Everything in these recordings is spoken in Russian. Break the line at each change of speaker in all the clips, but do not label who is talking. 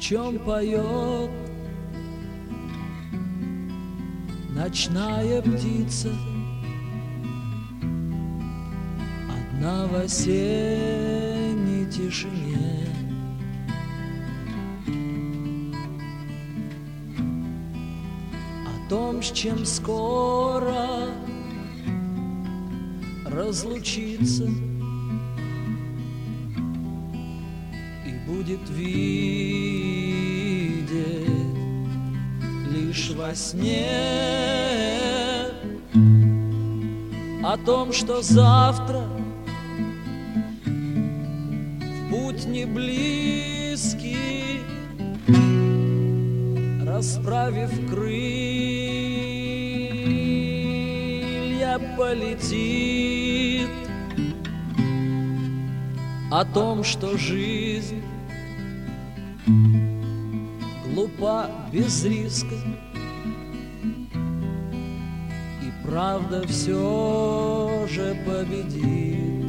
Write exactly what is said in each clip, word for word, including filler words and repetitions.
чем поет ночная птица, одна в осенней тишине. О том, с чем скоро разлучиться и будет видеть лишь во сне, о том, что завтра в путь не близкий, расправив крылья, полетит, о том, что жизнь глупа без риска, и правда все же победит.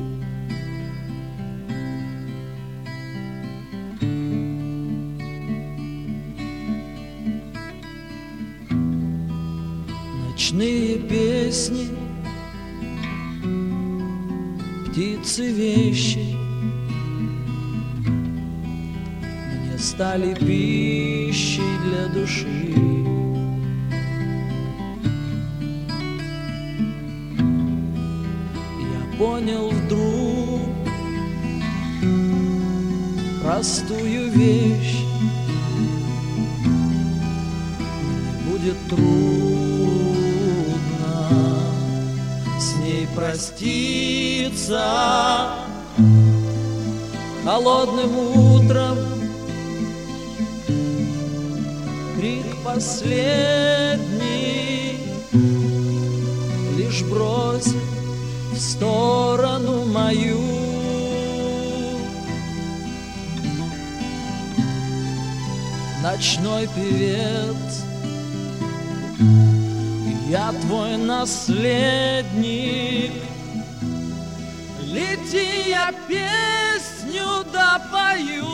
Ночные песни, птицы вещи мне стали пищей для души. Я понял вдруг простую вещь: мне будет трудно с ней проститься. Холодным утром крик последний лишь бросит в сторону мою. Ночной певец, я твой наследник, лети, я песню допою.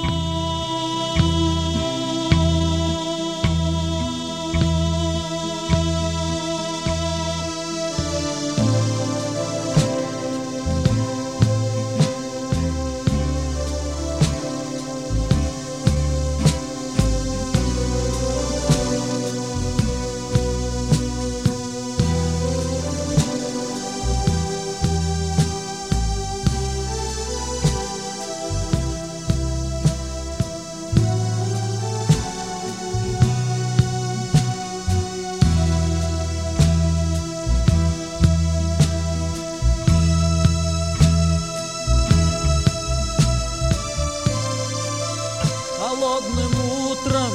Холодным утром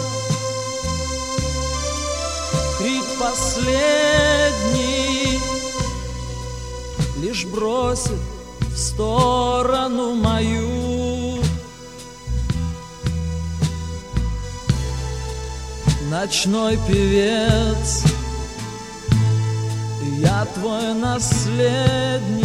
крик последний лишь бросит в сторону мою. Ночной певец, я твой наследник,